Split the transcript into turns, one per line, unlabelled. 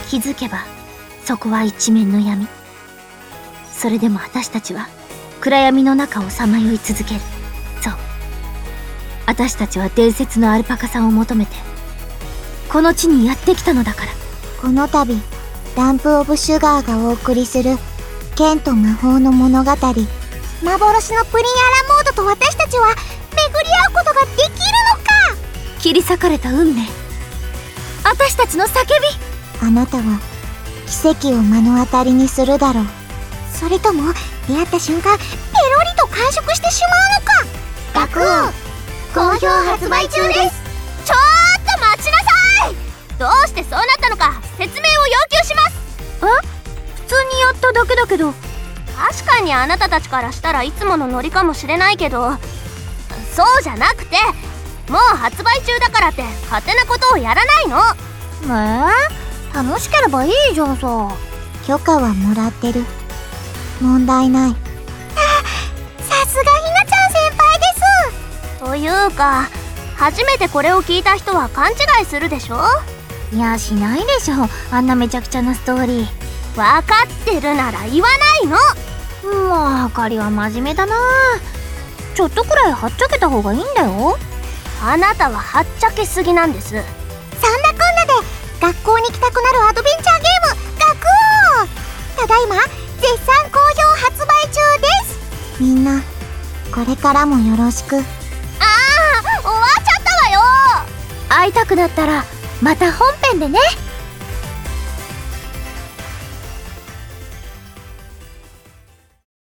気づけばそこは一面の闇。それでも私たちは暗闇の中をさまよい続ける。そう、私たちは伝説のアルパカさんを求めてこの地にやってきたのだから。
この度ランプオブシュガーがお送りする剣と魔法の物語。幻のプリンアラモードと私たちは巡り合うことができるのか。
切り裂かれた運命、私たちの叫び。
あなたは奇跡を目の当たりにするだろう。それとも出会った瞬間ペロリと完食してしまうのか。学王好評発売中です。
ちょっと待ちなさい。どうしてそうなったのか説明を要求します。
普通にやっただけだけど。
確かにあなたたちからしたらいつものノリかもしれないけど、そうじゃなくて、もう発売中だからって勝手なことをやらないの。
楽しければいいじゃんさ。許可はもらってる。問題ない。さすがひなちゃん先輩です。
というか、初めてこれを聞いた人は勘違いするでしょ。
いや、しないでしょ、あんなめちゃくちゃなストーリー。
分かってるなら言わないの。
もうあかりは真面目だな。ちょっとくらいはっちゃけた方がいいんだよ。
あなたははっちゃけすぎなんです。
そんなこんなで学校に来たくなるアドベンチャーゲーム学王、ただいま絶賛好評発売中です。みんなこれからもよろしく。
終わっちゃったわよ。
会いたくなったらまた本編でね。